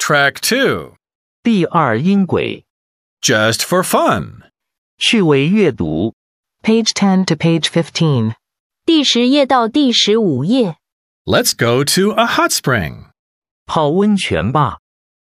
Track 2. 第二音轨 Just for fun. 趣味阅读 Page 10 to page 15. 第10页到第15页。 Let's go to a hot spring. 泡温泉吧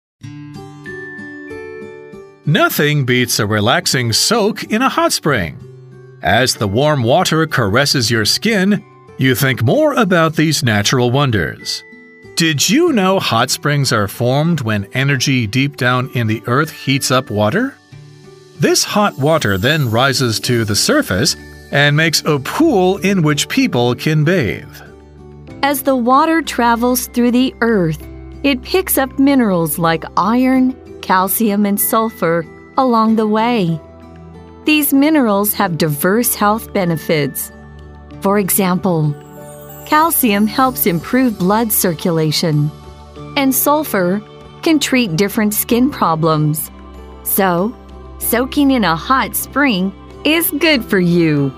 Nothing beats a relaxing soak in a hot spring. As the warm water caresses your skin, you think more about these natural wonders. Did you know hot springs are formed when energy deep down in the earth heats up water? This hot water then rises to the surface and makes a pool in which people can bathe. As the water travels through the earth, it picks up minerals like iron, calcium, and sulfur along the way. These minerals have diverse health benefits. For example, calcium helps improve blood circulation, and sulfur can treat different skin problems. So, soaking in a hot spring is good for you.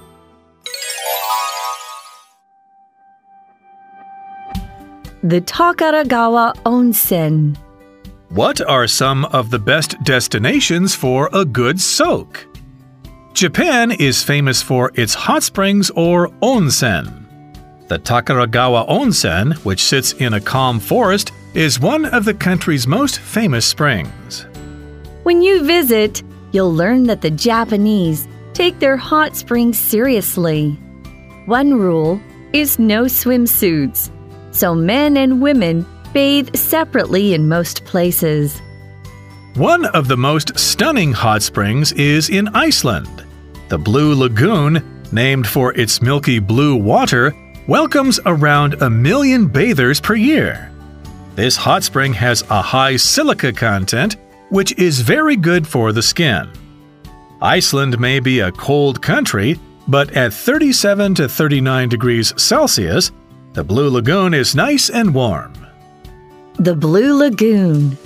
The Takaragawa Onsen. What are some of the best destinations for a good soak? Japan is famous for its hot springs or onsen. The Takaragawa Onsen, which sits in a calm forest, is one of the country's most famous springs. When you visit, you'll learn that the Japanese take their hot springs seriously. One rule is no swimsuits, so men and women bathe separately in most places. One of the most stunning hot springs is in Iceland. The Blue Lagoon, named for its milky blue water, welcomes around 1 million bathers per year. This hot spring has a high silica content, which is very good for the skin. Iceland may be a cold country, but at 37 to 39 degrees Celsius, the Blue Lagoon is nice and warm. The Blue Lagoon.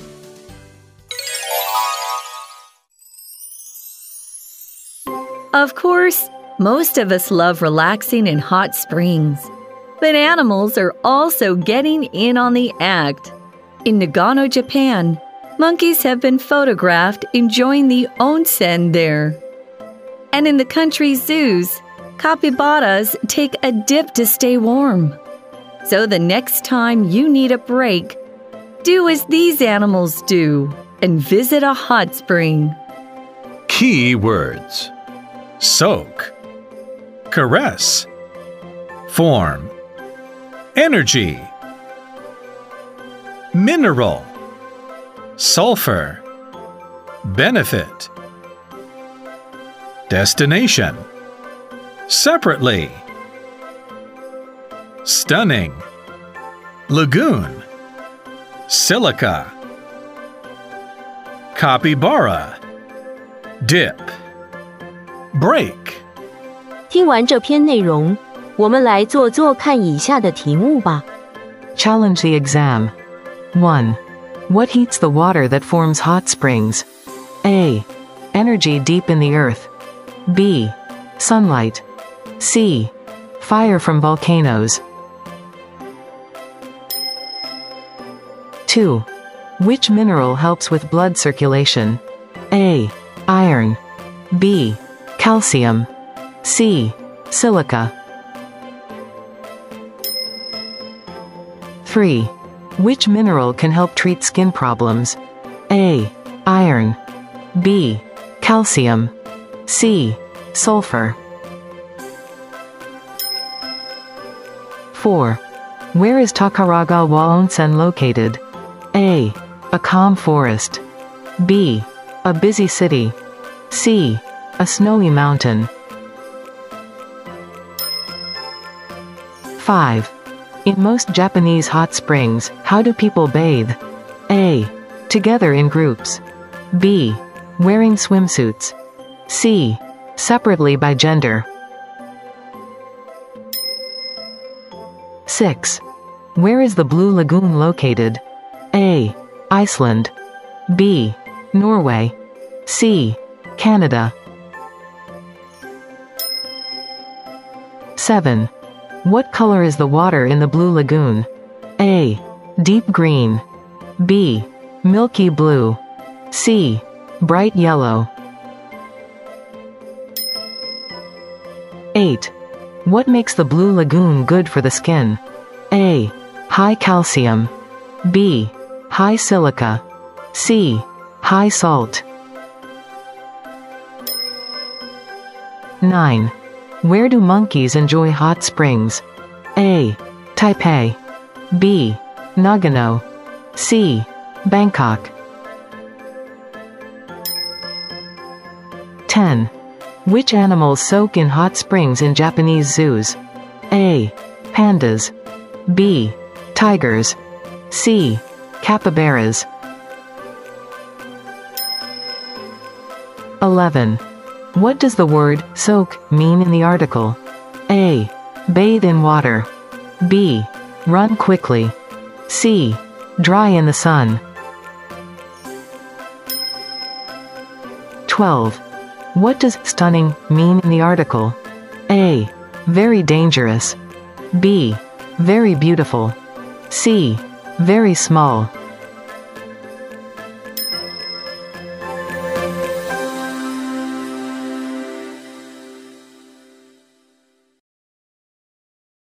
Of course, most of us love relaxing in hot springs. But animals are also getting in on the act. In Nagano, Japan, monkeys have been photographed enjoying the onsen there. And in the country's zoos, capybaras take a dip to stay warm. So the next time you need a break, do as these animals do and visit a hot spring. Key words: soak, caress, form, energy, mineral, sulfur, benefit, destination, separately, stunning, lagoon, silica, capybara, dip, break. 听完这篇内容，我们来做做看以下的题目吧。 Challenge the exam. 1. What heats the water that forms hot springs? A. Energy deep in the earth. B. Sunlight. C. Fire from volcanoes. 2. Which mineral helps with blood circulation? A. Iron. B. Calcium. C. Silica. 3. Which mineral can help treat skin problems? A. Iron. B. Calcium. C. Sulfur. 4. Where is Takaragawa Onsen located? A. A calm forest. B. A busy city. C. A snowy mountain. 5. In most Japanese hot springs, how do people bathe? A. Together in groups. B. Wearing swimsuits. C. Separately by gender. 6. Where is the Blue Lagoon located? A. Iceland. B. Norway. C. Canada. 7. What color is the water in the Blue Lagoon? A. Deep green. B. milky blue. C. Bright yellow. 8. What makes the Blue Lagoon good for the skin? A. High calcium. B. High silica. C. High salt. 9. Where do monkeys enjoy hot springs? A. Taipei. B. Nagano. C. Bangkok. 10. Which animals soak in hot springs in Japanese zoos? A. Pandas. B. Tigers. C. Capybaras. 11. What does the word soak mean in the article? A. Bathe in water. B. Run quickly. C. Dry in the sun. 12. What does stunning mean in the article? A. Very dangerous. B. Very beautiful. C. Very small.